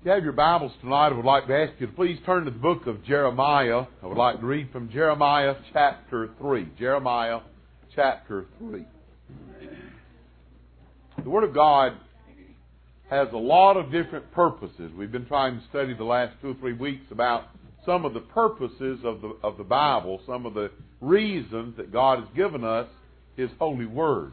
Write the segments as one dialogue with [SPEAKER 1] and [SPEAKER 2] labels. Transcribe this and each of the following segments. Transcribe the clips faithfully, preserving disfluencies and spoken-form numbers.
[SPEAKER 1] If you have your Bibles tonight, I would like to ask you to please turn to the book of Jeremiah. I would like to read from Jeremiah chapter three. Jeremiah chapter three. The Word of God has a lot of different purposes. We've been trying to study the last two or three weeks about some of the purposes of the of the Bible, some of the reasons that God has given us His holy Word.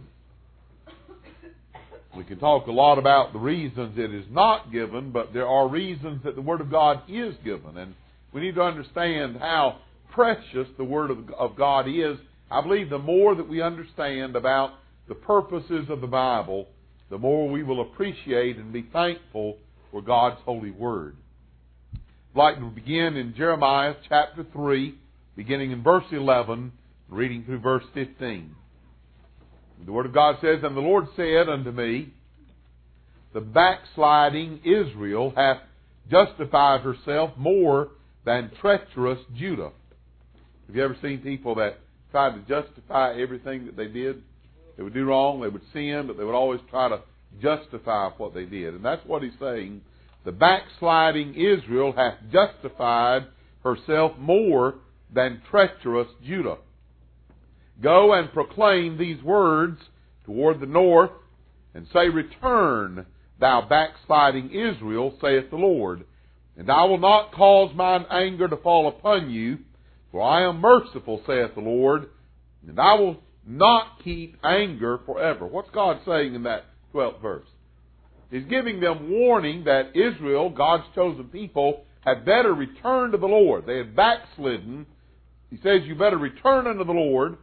[SPEAKER 1] We can talk a lot about the reasons it is not given, but there are reasons that the Word of God is given. And we need to understand how precious the Word of, of God is. I believe the more that we understand about the purposes of the Bible, the more we will appreciate and be thankful for God's holy Word. I'd like to begin in Jeremiah chapter three, beginning in verse eleven, reading through verse fifteen. The Word of God says, "And the Lord said unto me, The backsliding Israel hath justified herself more than treacherous Judah." Have you ever seen people that tried to justify everything that they did? They would do wrong, they would sin, but they would always try to justify what they did. And that's what he's saying. The backsliding Israel hath justified herself more than treacherous Judah. Go and proclaim these words toward the north, and say, Return, thou backsliding Israel, saith the Lord, and I will not cause mine anger to fall upon you, for I am merciful, saith the Lord, and I will not keep anger forever. What's God saying in that twelfth verse? He's giving them warning that Israel, God's chosen people, had better return to the Lord. They had backslidden. He says, you better return unto the Lord.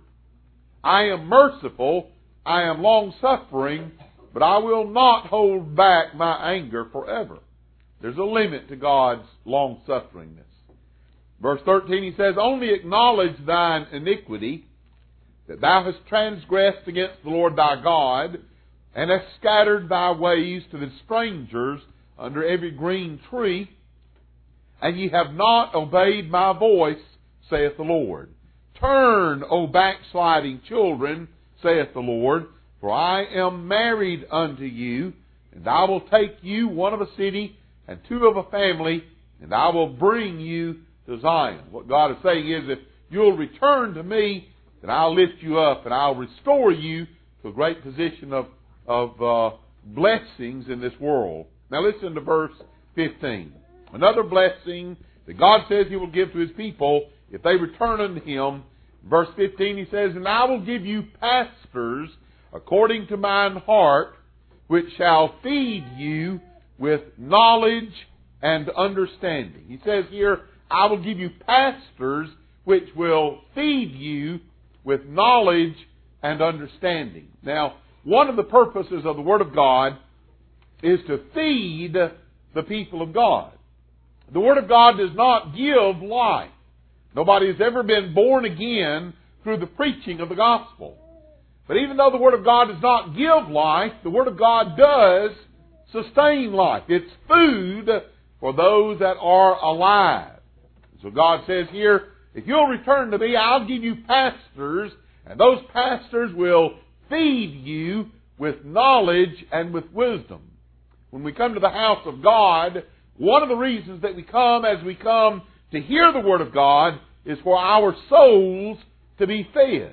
[SPEAKER 1] I am merciful, I am long-suffering, but I will not hold back my anger forever. There's a limit to God's long-sufferingness. Verse thirteen, he says, Only acknowledge thine iniquity, that thou hast transgressed against the Lord thy God, and hast scattered thy ways to the strangers under every green tree, and ye have not obeyed my voice, saith the Lord. Turn, O backsliding children, saith the Lord, for I am married unto you, and I will take you, one of a city, and two of a family, and I will bring you to Zion. What God is saying is, if you'll return to me, then I'll lift you up, and I'll restore you to a great position of, of uh, blessings in this world. Now listen to verse fifteen. Another blessing that God says He will give to His people if they return unto Him. Verse fifteen, He says, And I will give you pastors according to mine heart, which shall feed you with knowledge and understanding. He says here, I will give you pastors which will feed you with knowledge and understanding. Now, one of the purposes of the Word of God is to feed the people of God. The Word of God does not give life. Nobody has ever been born again through the preaching of the gospel. But even though the Word of God does not give life, the Word of God does sustain life. It's food for those that are alive. So God says here, if you'll return to me, I'll give you pastors, and those pastors will feed you with knowledge and with wisdom. When we come to the house of God, one of the reasons that we come as we come to hear the Word of God is for our souls to be fed.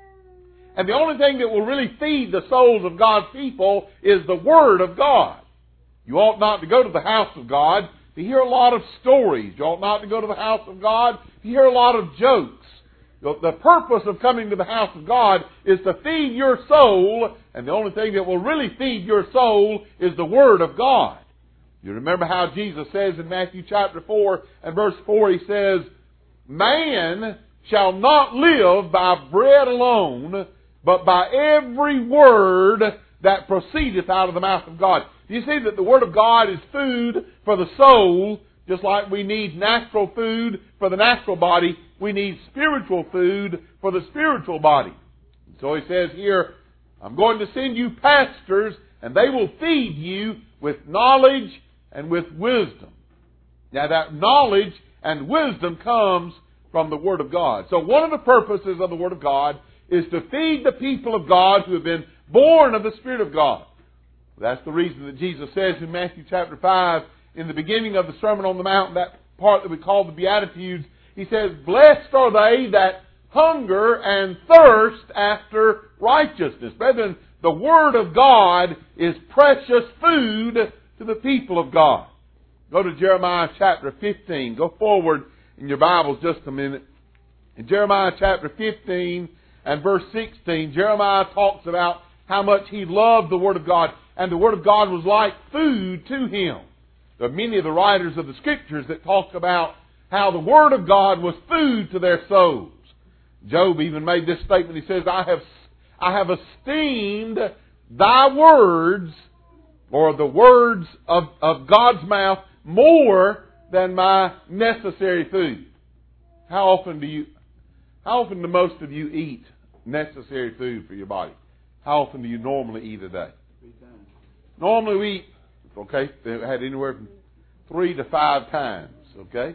[SPEAKER 1] And the only thing that will really feed the souls of God's people is the Word of God. You ought not to go to the house of God to hear a lot of stories. You ought not to go to the house of God to hear a lot of jokes. The purpose of coming to the house of God is to feed your soul, and the only thing that will really feed your soul is the Word of God. You remember how Jesus says in Matthew chapter four and verse four, He says, Man shall not live by bread alone, but by every word that proceedeth out of the mouth of God. Do you see that the Word of God is food for the soul, just like we need natural food for the natural body, we need spiritual food for the spiritual body. So He says here, I'm going to send you pastors, and they will feed you with knowledge and with wisdom. Now that knowledge and wisdom comes from the Word of God. So one of the purposes of the Word of God is to feed the people of God who have been born of the Spirit of God. That's the reason that Jesus says in Matthew chapter five in the beginning of the Sermon on the Mount, that part that we call the Beatitudes, he says, blessed are they that hunger and thirst after righteousness. Brethren, the Word of God is precious food to the people of God. Go to Jeremiah chapter fifteen. Go forward in your Bibles just a minute. In Jeremiah chapter fifteen and verse sixteen, Jeremiah talks about how much he loved the Word of God, and the Word of God was like food to him. There are many of the writers of the Scriptures that talk about how the Word of God was food to their souls. Job even made this statement. He says, I have, I have esteemed thy words, or the words of, of God's mouth, more than my necessary food. How often do you, how often do most of you eat necessary food for your body? How often do you normally eat a day? Three times. Normally we eat, okay, they had anywhere from three to five times, okay?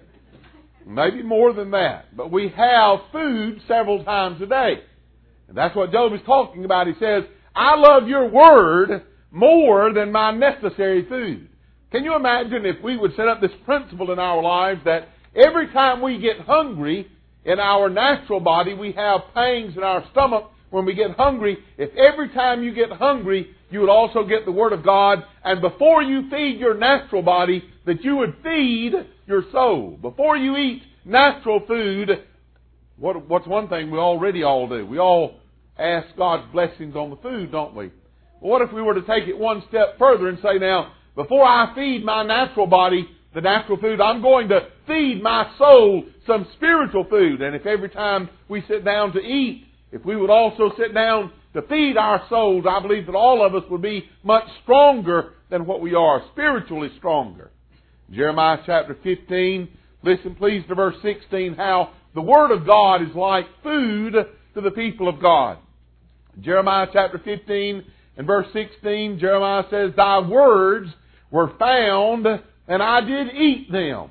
[SPEAKER 1] Maybe more than that. But we have food several times a day. And that's what Job is talking about. He says, I love your word more than my necessary food. Can you imagine if we would set up this principle in our lives that every time we get hungry in our natural body, we have pangs in our stomach when we get hungry. If every time you get hungry, you would also get the Word of God, and before you feed your natural body, that you would feed your soul. Before you eat natural food, what, what's one thing we already all do? We all ask God's blessings on the food, don't we? Well, what if we were to take it one step further and say, now, before I feed my natural body the natural food, I'm going to feed my soul some spiritual food. And if every time we sit down to eat, if we would also sit down to feed our souls, I believe that all of us would be much stronger than what we are, spiritually stronger. Jeremiah chapter fifteen, listen please to verse sixteen, how the Word of God is like food to the people of God. Jeremiah chapter fifteen and verse sixteen, Jeremiah says, thy words were found, and I did eat them.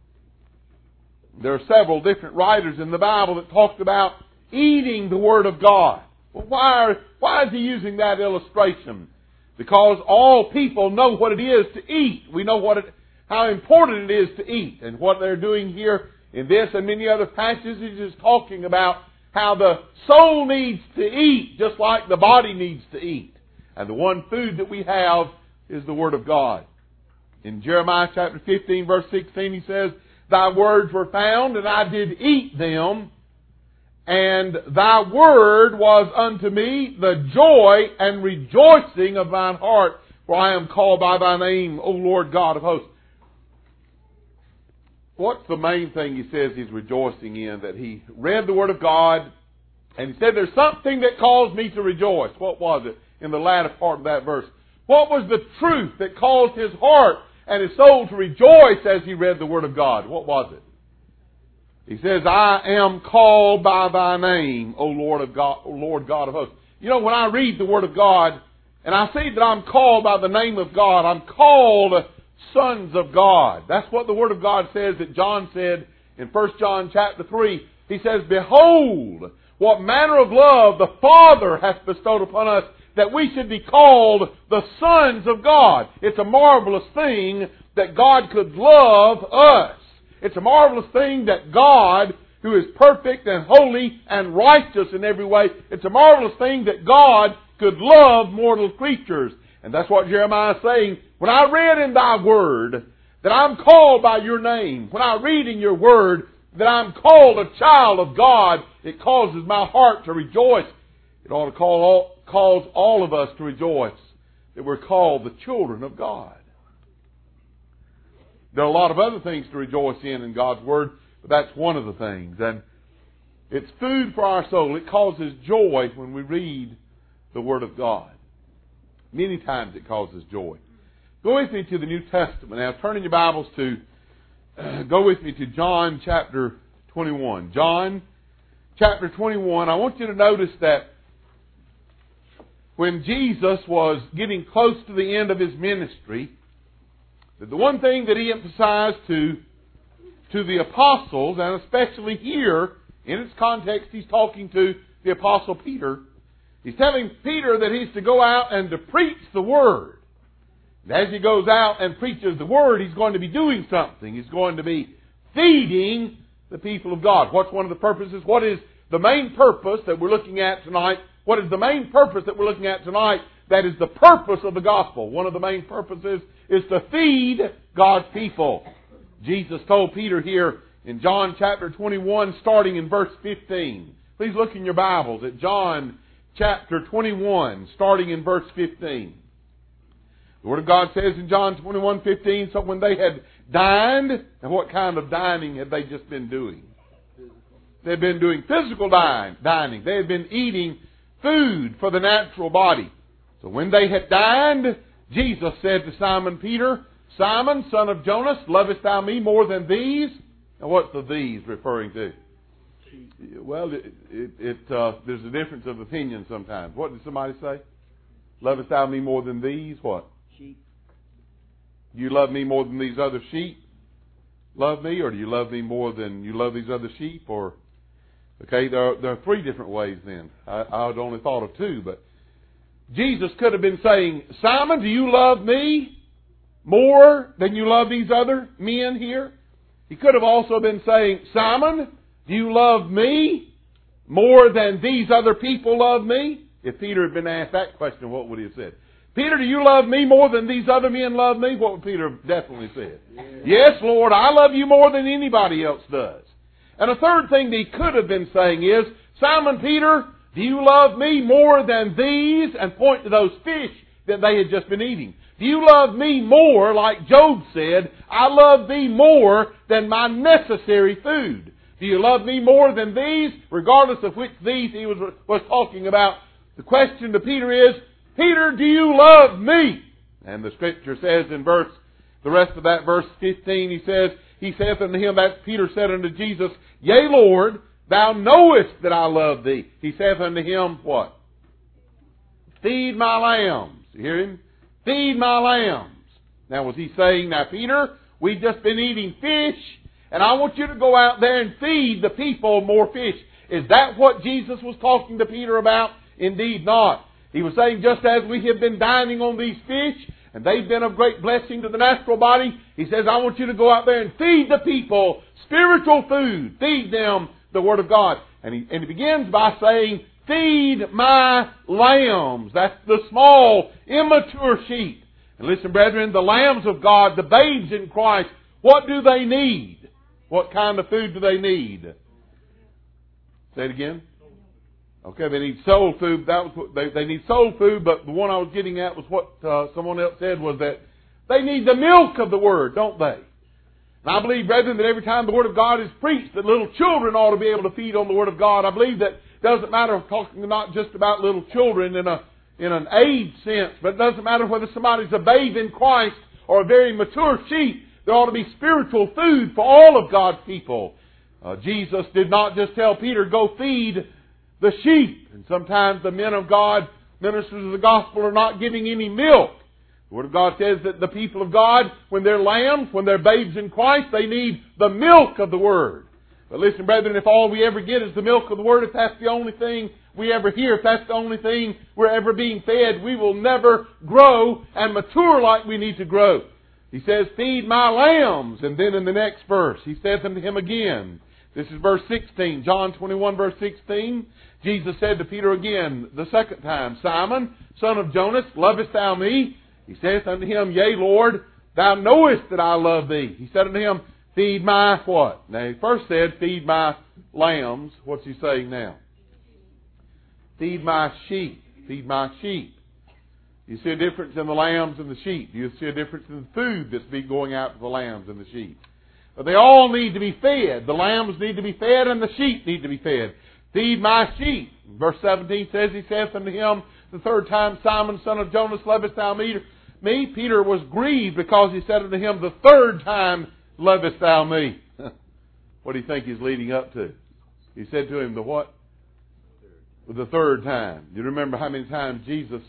[SPEAKER 1] There are several different writers in the Bible that talked about eating the Word of God. Well, why, are, why is he using that illustration? Because all people know what it is to eat. We know what it, how important it is to eat. And what they're doing here in this and many other passages is talking about how the soul needs to eat just like the body needs to eat. And the one food that we have is the Word of God. In Jeremiah chapter fifteen verse sixteen he says, thy words were found and I did eat them, and thy word was unto me the joy and rejoicing of thine heart, for I am called by thy name, O Lord God of hosts. What's the main thing he says he's rejoicing in? That he read the Word of God, and he said there's something that caused me to rejoice. What was it in the latter part of that verse? What was the truth that caused his heart and his soul to rejoice as he read the Word of God? What was it? He says, I am called by thy name, O Lord of God, O Lord God of hosts. You know, when I read the Word of God, and I see that I'm called by the name of God, I'm called sons of God. That's what the Word of God says that John said in First John chapter three. He says, behold, what manner of love the Father hath bestowed upon us, that we should be called the sons of God. It's a marvelous thing that God could love us. It's a marvelous thing that God, who is perfect and holy and righteous in every way, it's a marvelous thing that God could love mortal creatures. And that's what Jeremiah is saying. When I read in thy word that I'm called by your name, when I read in your word that I'm called a child of God, it causes my heart to rejoice. It ought to call all, cause all of us to rejoice that we're called the children of God. There are a lot of other things to rejoice in in God's Word, but that's one of the things. And it's food for our soul. It causes joy when we read the Word of God. Many times it causes joy. Go with me to the New Testament. Now, turn in your Bibles to, uh, go with me to John chapter twenty-one. John chapter twenty-one. I want you to notice that when Jesus was getting close to the end of his ministry, that the one thing that he emphasized to, to the apostles, and especially here, in its context, he's talking to the apostle Peter. He's telling Peter that he's to go out and to preach the Word. And as he goes out and preaches the Word, he's going to be doing something. He's going to be feeding the people of God. What's one of the purposes? What is the main purpose that we're looking at tonight? What is the main purpose that we're looking at tonight? That is the purpose of the gospel. One of the main purposes is to feed God's people. Jesus told Peter here in John chapter twenty-one, starting in verse fifteen. Please look in your Bibles at John chapter twenty-one, starting in verse fifteen. The Word of God says in John twenty-one fifteen, so when they had dined, and what kind of dining had they just been doing? They had been doing physical dine, dining. They had been eating food for the natural body. So when they had dined, Jesus said to Simon Peter, Simon, son of Jonas, lovest thou me more than these? Now what's the these referring to? Well, it, it, it uh, there's a difference of opinion sometimes. What did somebody say? Lovest thou me more than these? What?
[SPEAKER 2] Sheep.
[SPEAKER 1] Do you love me more than these other sheep? Love me, or do you love me more than you love these other sheep? Or okay, there are, there are three different ways. Then I, I had only thought of two, but Jesus could have been saying, Simon, do you love me more than you love these other men here? He could have also been saying, Simon, do you love me more than these other people love me? If Peter had been asked that question, what would he have said? Peter, do you love me more than these other men love me? What would Peter have definitely said? Yeah. Yes, Lord, I love you more than anybody else does. And a third thing that he could have been saying is, Simon Peter, do you love me more than these? And point to those fish that they had just been eating. Do you love me more, like Job said, I love thee more than my necessary food? Do you love me more than these? Regardless of which these he was, was talking about, the question to Peter is, Peter, do you love me? And the Scripture says in verse, the rest of that verse fifteen, he says, He saith unto him, that Peter said unto Jesus, Yea, Lord, thou knowest that I love thee. He saith unto him, what? Feed my lambs. You hear him? Feed my lambs. Now was he saying, now Peter, we've just been eating fish, and I want you to go out there and feed the people more fish. Is that what Jesus was talking to Peter about? Indeed not. He was saying, just as we have been dining on these fish, and they've been of great blessing to the natural body, he says, I want you to go out there and feed the people spiritual food. Feed them the Word of God. And he, and he begins by saying, feed my lambs. That's the small, immature sheep. And listen, brethren, the lambs of God, the babes in Christ, what do they need? What kind of food do they need? Say it again. Okay, they need soul food. That was what they, they need soul food, but the one I was getting at was what uh, someone else said was that they need the milk of the Word, don't they? And I believe, brethren, that every time the Word of God is preached, that little children ought to be able to feed on the Word of God. I believe that it doesn't matter, I'm talking not just about little children in a in an age sense, but it doesn't matter whether somebody's a babe in Christ or a very mature sheep. There ought to be spiritual food for all of God's people. Uh, Jesus did not just tell Peter, go feed the sheep. And sometimes the men of God, ministers of the gospel, are not giving any milk. The Word of God says that the people of God, when they're lambs, when they're babes in Christ, they need the milk of the Word. But listen, brethren, if all we ever get is the milk of the Word, if that's the only thing we ever hear, if that's the only thing we're ever being fed, we will never grow and mature like we need to grow. He says, feed my lambs. And then in the next verse, he saith unto him again, this is verse sixteen, John twenty-one, verse sixteen. Jesus said to Peter again, the second time, Simon, son of Jonas, lovest thou me? He saith unto him, Yea, Lord, thou knowest that I love thee. He said unto him, feed my what? Now, he first said, feed my lambs. What's he saying now? Feed my sheep. Feed my sheep. You see a difference in the lambs and the sheep. You see a difference in the food that's be going out to the lambs and the sheep. But they all need to be fed. The lambs need to be fed and the sheep need to be fed. Feed my sheep. Verse seventeen says, he saith unto him the third time, Simon, son of Jonas, lovest thou me? Me? Peter was grieved because he said unto him the third time, lovest thou me? What do you think he's leading up to? He said to him the what? The third time. Do you remember how many times Jesus,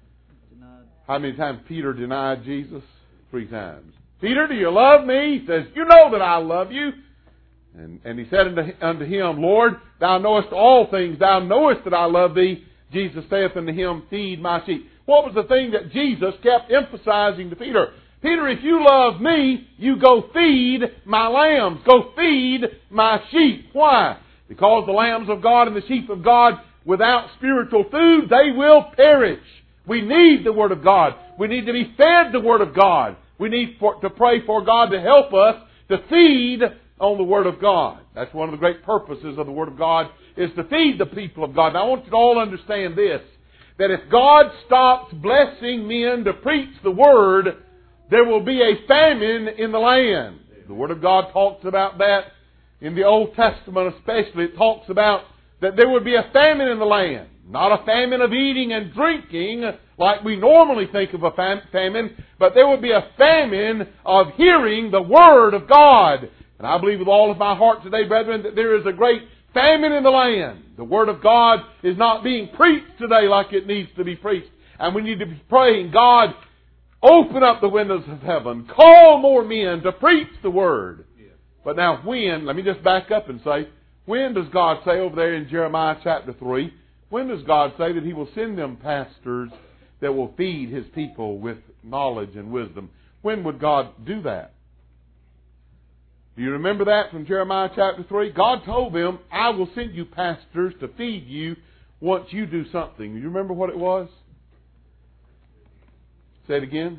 [SPEAKER 1] how many times Peter denied Jesus? Three times. Peter, do you love me? He says, you know that I love you. And, and he said unto, unto him, Lord, thou knowest all things. Thou knowest that I love thee. Jesus saith unto him, feed my sheep. what was the thing that Jesus kept emphasizing to Peter? Peter, if you love me, you go feed my lambs. Go feed my sheep. Why? Because the lambs of God and the sheep of God, without spiritual food, they will perish. We need the Word of God. We need to be fed the Word of God. We need for, to pray for God to help us to feed on the Word of God. That's one of the great purposes of the Word of God, is to feed the people of God. Now I want you to all understand this, that if God stops blessing men to preach the Word, there will be a famine in the land. The Word of God talks about that in the Old Testament especially. It talks about that there would be a famine in the land. Not a famine of eating and drinking like we normally think of a fam- famine, but there would be a famine of hearing the Word of God. And I believe with all of my heart today, brethren, that there is a great famine in the land. The Word of God is not being preached today like it needs to be preached. And we need to be praying, God, open up the windows of heaven. Call more men to preach the Word. Yeah. But now when, let me just back up and say, when does God say over there in Jeremiah chapter three, when does God say that He will send them pastors that will feed His people with knowledge and wisdom? When would God do that? Do you remember that from Jeremiah chapter three? God told them, I will send you pastors to feed you once you do something. Do you remember what it was? Say it again.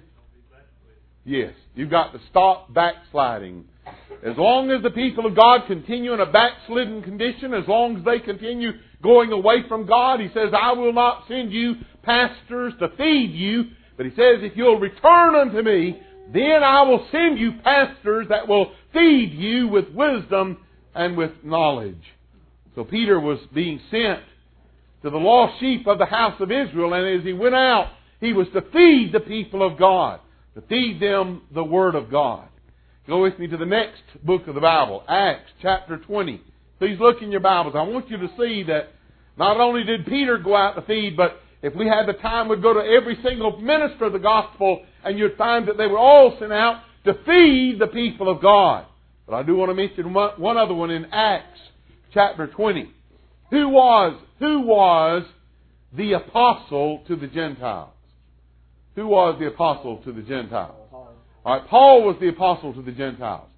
[SPEAKER 1] Yes. You've got to stop backsliding. As long as the people of God continue in a backslidden condition, as long as they continue going away from God, He says, I will not send you pastors to feed you. But He says, if you'll return unto me, then I will send you pastors that will feed you with wisdom and with knowledge. So Peter was being sent to the lost sheep of the house of Israel, and as he went out, he was to feed the people of God, to feed them the Word of God. Go with me to the next book of the Bible, Acts chapter twenty. Please look in your Bibles. I want you to see that not only did Peter go out to feed, but if we had the time, we'd go to every single minister of the gospel, and you'd find that they were all sent out to feed the people of God. But I do want to mention one, one other one in Acts chapter twenty. Who was, who was the apostle to the Gentiles? Who was the apostle to the Gentiles? All right, Paul was the apostle to the Gentiles.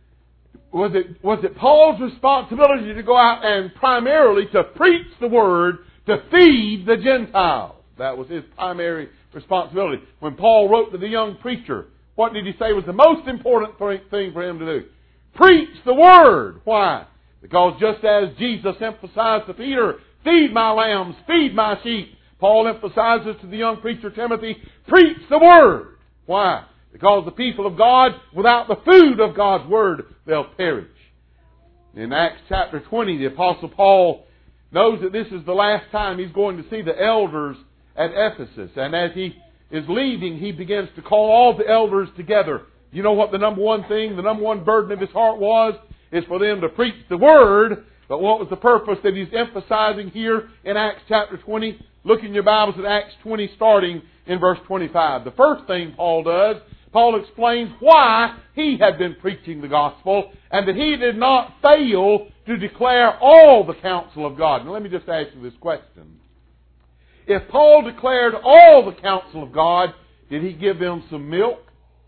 [SPEAKER 1] Was it, was it Paul's responsibility to go out and primarily to preach the Word, to feed the Gentiles? That was his primary responsibility. When Paul wrote to the young preacher, what did he say was the most important thing for him to do? Preach the Word. Why? Because just as Jesus emphasized to Peter, feed my lambs, feed my sheep, Paul emphasizes to the young preacher Timothy, preach the Word. Why? Because the people of God, without the food of God's Word, they'll perish. In Acts chapter twenty, the Apostle Paul knows that this is the last time he's going to see the elders at Ephesus. And as he is leaving, he begins to call all the elders together. You know what the number one thing, the number one burden of his heart was? Is for them to preach the Word. But what was the purpose that he's emphasizing here in Acts chapter twenty? Look in your Bibles at Acts twenty, starting in verse twenty-five. The first thing Paul does, Paul explains why he had been preaching the gospel and that he did not fail to declare all the counsel of God. Now let me just ask you this question. If Paul declared all the counsel of God, did he give them some milk?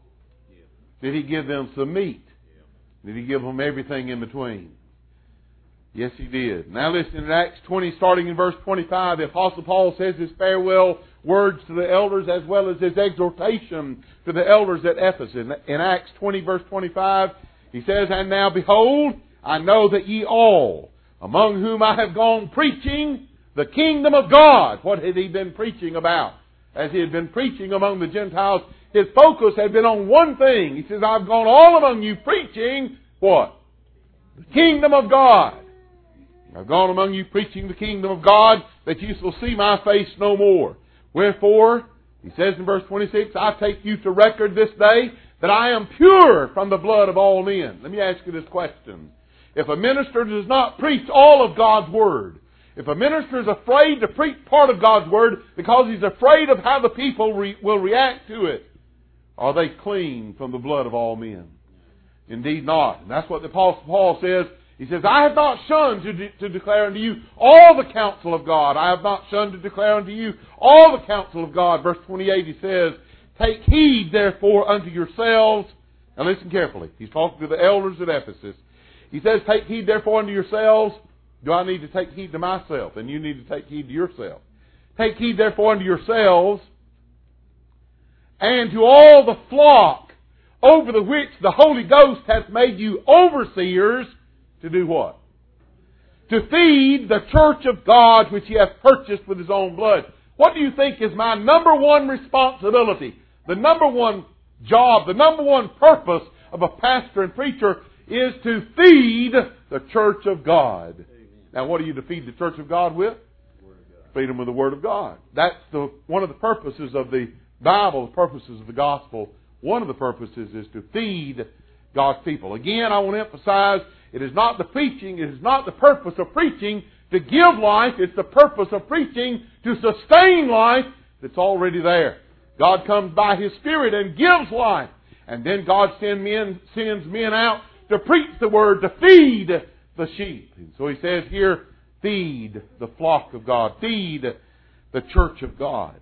[SPEAKER 1] Did he give them some meat? Did he give them everything in between? Yes, he did. Now listen, in Acts twenty, starting in verse twenty-five, the Apostle Paul says his farewell words to the elders as well as his exhortation to the elders at Ephesus. In Acts twenty, verse twenty-five, he says, And now behold, I know that ye all, among whom I have gone preaching the kingdom of God. What had he been preaching about? As he had been preaching among the Gentiles, his focus had been on one thing. He says, I've gone all among you preaching what? The kingdom of God. I've gone among you preaching the kingdom of God, that you shall see my face no more. Wherefore, he says in verse twenty-six, I take you to record this day that I am pure from the blood of all men. Let me ask you this question. If a minister does not preach all of God's Word, if a minister is afraid to preach part of God's Word because he's afraid of how the people re- will react to it, are they clean from the blood of all men? Indeed not. And that's what the Apostle Paul says He says, I have not shunned to, de- to declare unto you all the counsel of God. I have not shunned to declare unto you all the counsel of God. Verse twenty-eight, he says, take heed therefore unto yourselves. Now listen carefully. He's talking to the elders at Ephesus. He says, take heed therefore unto yourselves. Do I need to take heed to myself? And you need to take heed to yourself. Take heed therefore unto yourselves and to all the flock over the which the Holy Ghost hath made you overseers. To do what? To feed the church of God which He hath purchased with His own blood. What do you think is my number one responsibility? The number one job, the number one purpose of a pastor and preacher is to feed the church of God. Amen. Now what are you to feed the church of God with? Feed them with the Word of God. That's the one of the purposes of the Bible, the purposes of the gospel. One of the purposes is to feed God's people. Again, I want to emphasize, it is not the preaching, it is not the purpose of preaching to give life. It's the purpose of preaching to sustain life that's already there. God comes by His Spirit and gives life. And then God send men, sends men out to preach the Word, to feed the sheep. And so He says here, feed the flock of God. Feed the church of God.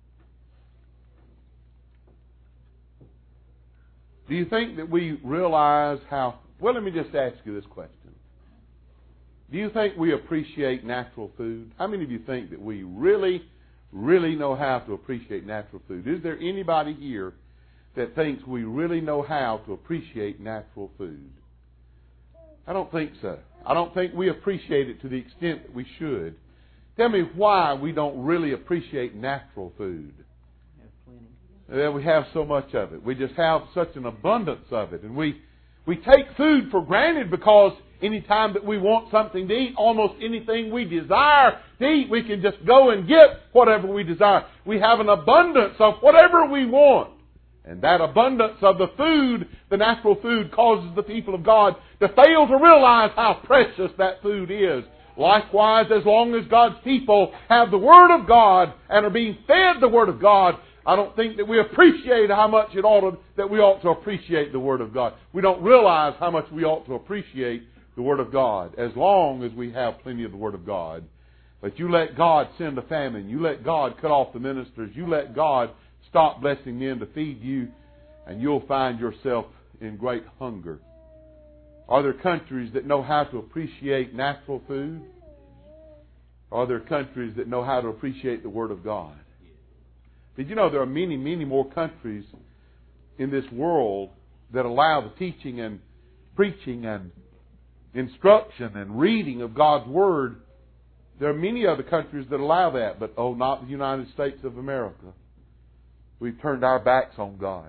[SPEAKER 1] Do you think that we realize how... Well, let me just ask you this question. Do you think we appreciate natural food? How many of you think that we really, really know how to appreciate natural food? Is there anybody here that thinks we really know how to appreciate natural food? I don't think so. I don't think we appreciate it to the extent that we should. Tell me why we don't really appreciate natural food. Well, we have so much of it. We just have such an abundance of it. And we, we take food for granted because anytime that we want something to eat, almost anything we desire to eat, we can just go and get whatever we desire. We have an abundance of whatever we want. And that abundance of the food, the natural food, causes the people of God to fail to realize how precious that food is. Likewise, as long as God's people have the Word of God and are being fed the Word of God, I don't think that we appreciate how much it ought to, that we ought to appreciate the Word of God. We don't realize how much we ought to appreciate the Word of God as long as we have plenty of the Word of God. But you let God send a famine. You let God cut off the ministers. You let God stop blessing men to feed you, and you'll find yourself in great hunger. Are there countries that know how to appreciate natural food? Are there countries that know how to appreciate the Word of God? Did you know there are many, many more countries in this world that allow the teaching and preaching and instruction and reading of God's Word? There are many other countries that allow that, but oh, not the United States of America. We've turned our backs on God.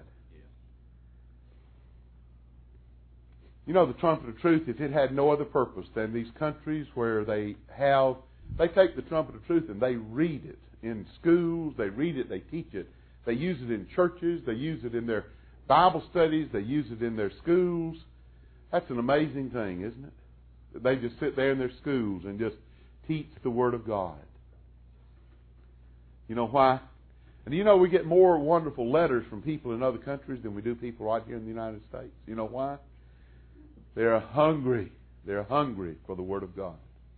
[SPEAKER 1] You know, the trumpet of truth, if it had no other purpose than these countries where they have, they take the trumpet of truth and they read it in schools, they read it, they teach it. They use it in churches, they use it in their Bible studies, they use it in their schools. That's an amazing thing, isn't it? They just sit there in their schools and just teach the Word of God. You know why? And you know we get more wonderful letters from people in other countries than we do people right here in the United States. You know why? They're hungry. They're hungry for the Word of God.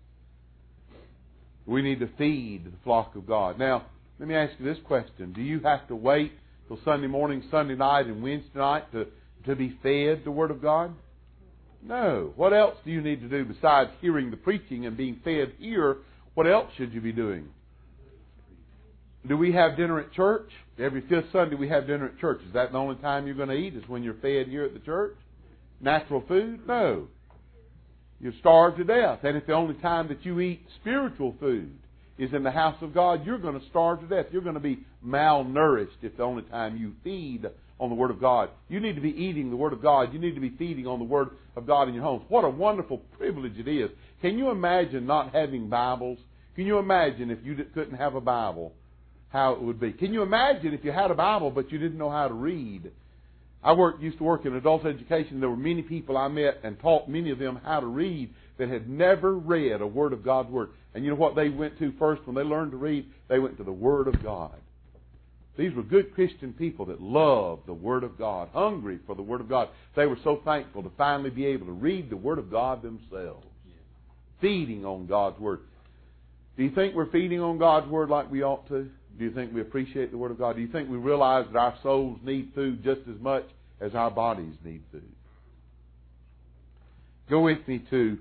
[SPEAKER 1] We need to feed the flock of God. Now, let me ask you this question. Do you have to wait till Sunday morning, Sunday night, and Wednesday night to, to be fed the Word of God? No. What else do you need to do besides hearing the preaching and being fed here? What else should you be doing? Do we have dinner at church? Every fifth Sunday we have dinner at church. Is that the only time you're going to eat? Is when you're fed here at the church? Natural food? No. You're starved to death. And if the only time that you eat spiritual food is in the house of God, you're going to starve to death. You're going to be malnourished if the only time you feed on the Word of God. You need to be eating the Word of God. You need to be feeding on the Word of God in your homes. What a wonderful privilege it is. Can you imagine not having Bibles? Can you imagine if you couldn't have a Bible, how it would be? Can you imagine if you had a Bible but you didn't know how to read? I worked, used to work in adult education. There were many people I met and taught many of them how to read that had never read a word of God's Word. And you know what they went to first when they learned to read? They went to the Word of God. These were good Christian people that loved the Word of God, hungry for the Word of God. They were so thankful to finally be able to read the Word of God themselves, feeding on God's Word. Do you think we're feeding on God's Word like we ought to? Do you think we appreciate the Word of God? Do you think we realize that our souls need food just as much as our bodies need food? Go with me to,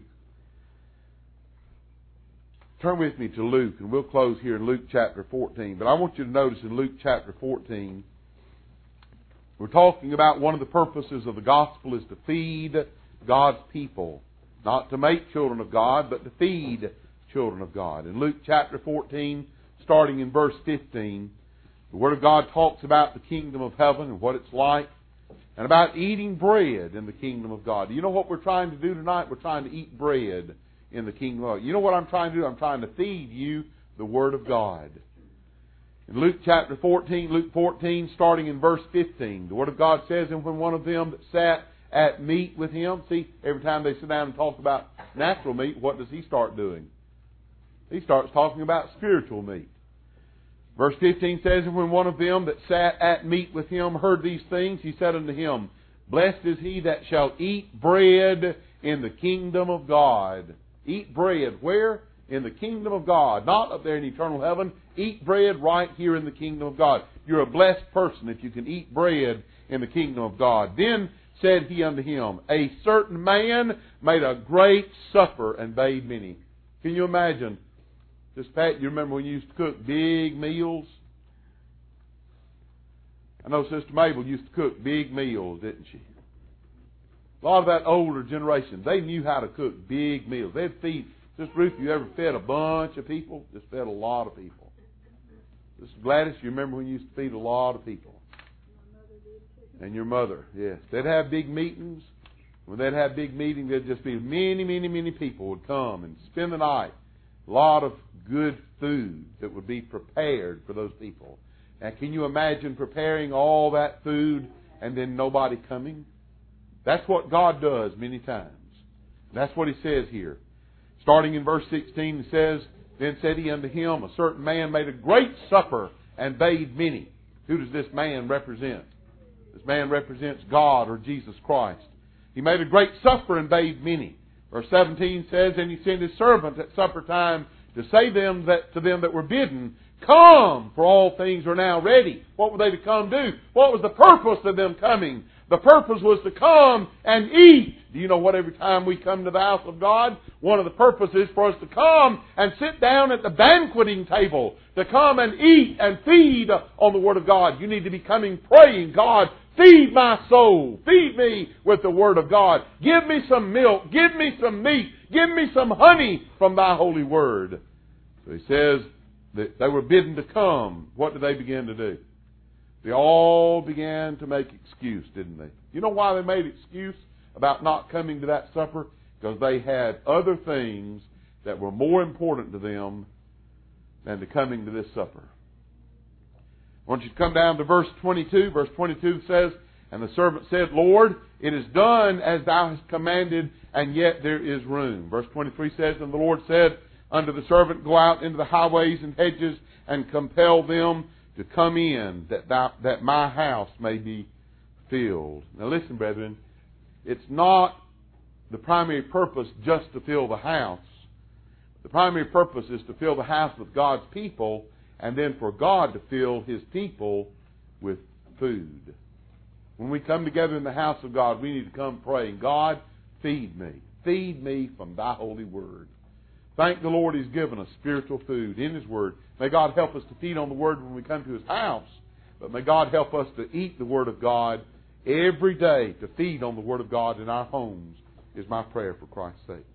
[SPEAKER 1] turn with me to Luke, and we'll close here in Luke chapter fourteen. But I want you to notice in Luke chapter fourteen, we're talking about one of the purposes of the gospel is to feed God's people. Not to make children of God, but to feed children of God. In Luke chapter fourteen, starting in verse fifteen, the Word of God talks about the kingdom of heaven and what it's like, and about eating bread in the kingdom of God. Do you know what we're trying to do tonight? We're trying to eat bread in the kingdom of God. You know what I'm trying to do? I'm trying to feed you the Word of God. In Luke chapter fourteen, Luke fourteen, starting in verse fifteen, the Word of God says, and when one of them that sat at meat with him, see, every time they sit down and talk about natural meat, what does he start doing? He starts talking about spiritual meat. Verse fifteen says, and when one of them that sat at meat with him heard these things, he said unto him, blessed is he that shall eat bread in the kingdom of God. Eat bread where? In the kingdom of God. Not up there in eternal heaven. Eat bread right here in the kingdom of God. You're a blessed person if you can eat bread in the kingdom of God. Then said he unto him, a certain man made a great supper and bade many. Can you imagine? Just Pat, you remember when you used to cook big meals? I know Sister Mabel used to cook big meals, didn't she? A lot of that older generation, they knew how to cook big meals. They'd feed. Sister Ruth, you ever fed a bunch of people? Just fed a lot of people. Sister Gladys, you remember when you used to feed a lot of people? And your mother, yes. They'd have big meetings. When they'd have big meetings, there'd just be many, many, many people would come and spend the night. A lot of good food that would be prepared for those people. Now, can you imagine preparing all that food and then nobody coming? That's what God does many times. That's what He says here. Starting in verse sixteen, it says, then said he unto him, a certain man made a great supper and bade many. Who does this man represent? This man represents God or Jesus Christ. He made a great supper and bade many. Verse seventeen says, and he sent his servant at supper time to say them that to them that were bidden, come, for all things are now ready. What were they to come do? What was the purpose of them coming? The purpose was to come and eat. Do you know what? Every time we come to the house of God, one of the purposes is for us to come and sit down at the banqueting table, to come and eat and feed on the Word of God. You need to be coming praying, God, feed my soul. Feed me with the Word of God. Give me some milk. Give me some meat. Give me some honey from Thy holy Word. So he says that they were bidden to come. What did they begin to do? They all began to make excuse, didn't they? You know why they made excuse about not coming to that supper? Because they had other things that were more important to them than to coming to this supper. I want you to come down to verse twenty-two. Verse twenty-two says, and the servant said, Lord, it is done as Thou hast commanded, and yet there is room. Verse twenty-three says, and the Lord said unto the servant, go out into the highways and hedges and compel them to come in, that thou, that my house may be filled. Now listen, brethren, it's not the primary purpose just to fill the house. The primary purpose is to fill the house with God's people, and then for God to fill His people with food. When we come together in the house of God, we need to come praying, God, feed me. Feed me from Thy holy Word. Thank the Lord He's given us spiritual food in His Word. May God help us to feed on the Word when we come to His house. But may God help us to eat the Word of God every day, to feed on the Word of God in our homes, is my prayer for Christ's sake.